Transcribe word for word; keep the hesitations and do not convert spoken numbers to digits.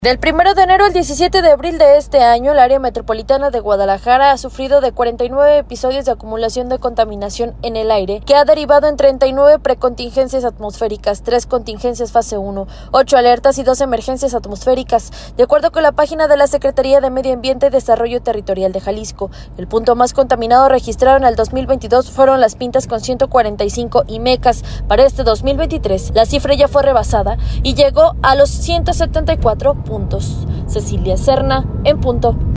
Del primero de enero al diecisiete de abril de este año, el área metropolitana de Guadalajara ha sufrido de cuarenta y nueve episodios de acumulación de contaminación en el aire, que ha derivado en treinta y nueve precontingencias atmosféricas, tres contingencias fase uno, ocho alertas y dos emergencias atmosféricas. De acuerdo con la página de la Secretaría de Medio Ambiente y Desarrollo Territorial de Jalisco, el punto más contaminado registrado en el dos mil veintidós fueron Las Pintas con ciento cuarenta y cinco y Mecas. Para este dos mil veintitrés, la cifra ya fue rebasada y llegó a los ciento setenta y cuatro puntos. Cecilia Serna, en punto.